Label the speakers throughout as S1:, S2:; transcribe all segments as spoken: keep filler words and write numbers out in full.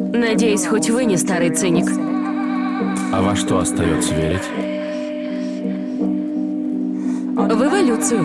S1: Надеюсь, хоть вы не старый циник.
S2: А во что остается верить?
S1: В эволюцию.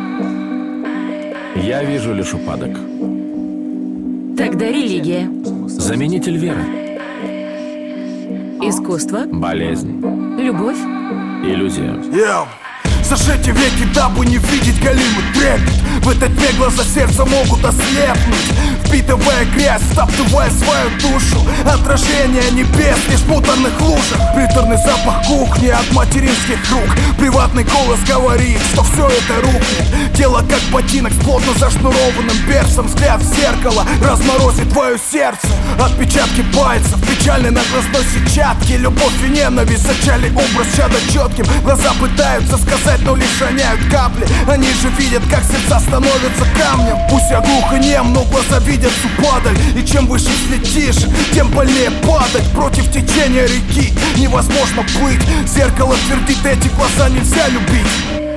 S2: Я вижу лишь упадок.
S1: Тогда религия.
S2: Заменитель веры.
S1: Искусство.
S2: Болезнь.
S1: Любовь.
S2: Иллюзия.
S3: Yeah. Зажечь веки, дабы не видеть голимый трепет. В этот век глаза сердца могут ослепнуть, впитывая грязь, втаптывая свою душу. Отражение небес лишь в муторных лужах. Приторный запах кухни от материнских рук. Приватный голос говорит, что все это рухнет. Тело как ботинок с плотно зашнурованным берцем. Взгляд в зеркало разморозит твое сердце. Отпечатки пальцев, печальной на глазной сетчатке. Любовь и ненависть зачали образ чада четким. Глаза пытаются сказать, но лишь роняют капли. Они же видят, как сердца становятся камнем. Пусть я глух и нем, но глаза видят всю падаль. И чем выше взлетишь, тем больнее падать. Против течения реки невозможно плыть. Зеркало твердит, эти глаза нельзя любить.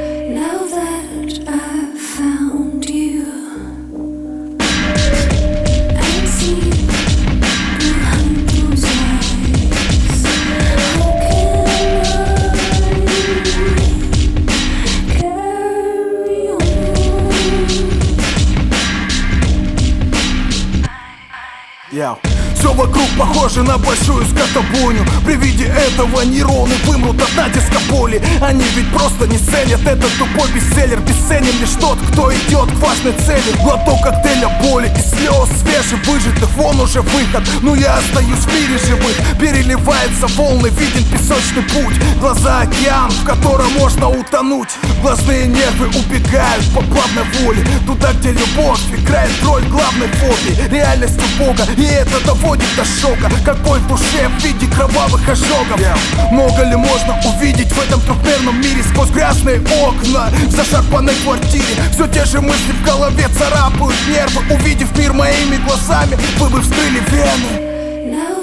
S3: Yeah. Все вокруг похоже на большую скотобойню. При виде этого нейроны вымрут от натиска боли. Они ведь просто не ценят этот тупой бестселлер. Бесценен лишь тот, кто идет к важной цели. Глоток коктейля боли и слез свежевыжатых, вон уже выход. Но я остаюсь в мире живых. Переливается волны, виден песочный путь. Глаза океан, в котором можно утонуть. Глазные нервы убегают по плавной воле. Туда, где любовь играет роль главной фобии. Реальностью Бога, и это доводит до шока. Какой в душе в виде кровавых ожогов. Yeah. Много ли можно увидеть в этом трехмерном мире? Сквозь грязные окна в зашарпанной квартире. Все те же мысли в голове царапают нервы. Увидев мир моими глазами, вы бы вскрыли вены.